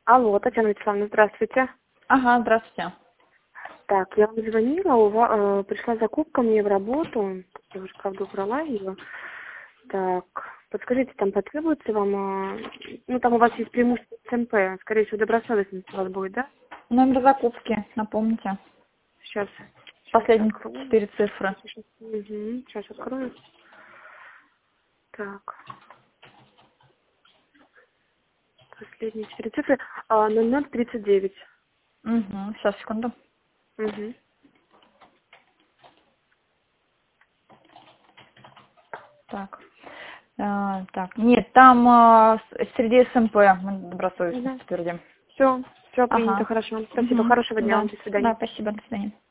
Алло, Татьяна Вячеславовна, здравствуйте. Ага, здравствуйте. Так, я вам звонила, пришла закупка мне в работу, я уже, правда, убрала ее. Так, подскажите, там потребуется вам, ну, там у вас есть преимущество СМП, скорее всего, добросовестность у вас будет, да? Номер закупки, напомните. Сейчас Последние открою. 4 цифры. Сейчас открою. Так, последние 4 цифры, 0039. Угу, сейчас, секунду. Угу. Так. Так, нет, там среди СМП мы добросовестность подтвердим. Все, принято, Ага. хорошо. Спасибо, хорошего дня вам, Да, до свидания. да, спасибо, до свидания.